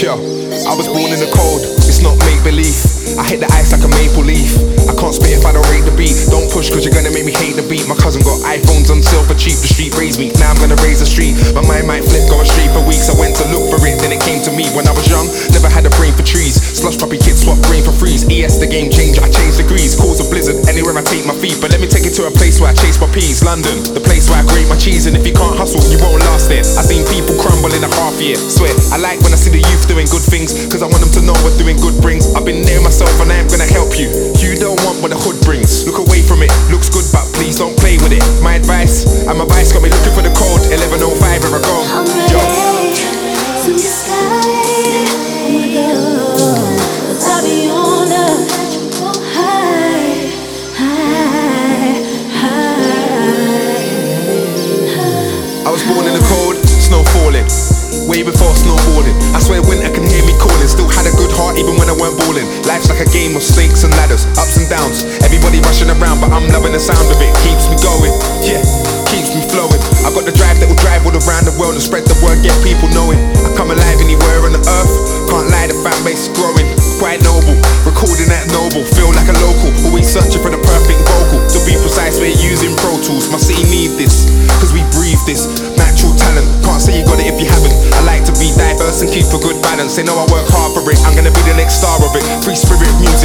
Yo, I was born in the cold, it's not make-believe. I hit the ice like a maple leaf. I can't spit if I don't rate the beat. Don't push cause you're gonna make me hate the beat. My cousin got iPhones on sale for cheap. The street raised me, now I'm gonna raise the street. My mind might flip, going straight for weeks. I went to look for it, then it came to me. When I was young, never had a brain for trees. Slush puppy kids swap brain for freeze. ES the game changer, I changed degrees. Cause a blizzard anywhere I take my feet. But let me take it to a place where I chase my peas. London, the place where I grate my cheese. And if you can't hustle, you won't last it. I seen people crumble in a half year. Swear, I like when I see the youth doing good things, cause I want them to know what doing good brings. I've been there myself and I am gonna help you. You don't want what the hood brings. Look away from it, looks good but please don't play with it. My advice, and my vice got me looking for the code 1105 where I go. I'm ready to the sky. Cause I be on a high, high, high. I was born in the cold, snow falling, way before snowboarding. I swear winter can hear me calling. Still had a good heart even when I weren't balling. Life's like a game of snakes and ladders, ups and downs. Everybody rushing around but I'm loving the sound of it. Keeps me going, yeah, keeps me flowing. I got the drive that will drive all around the world and spread the word, get people knowing. I come alive anywhere on the earth. Can't lie, the fan base is growing. Quite noble, recording that noble. Feel like a local, always searching for the perfect vocal. To be precise, we're using Pro Tools. My city need this, cause we breathe this. Natural talent, can't say you got it if you haven't. I like to be diverse and keep a good balance. They know I work hard for it, I'm gonna be the next star of it. Free spirit music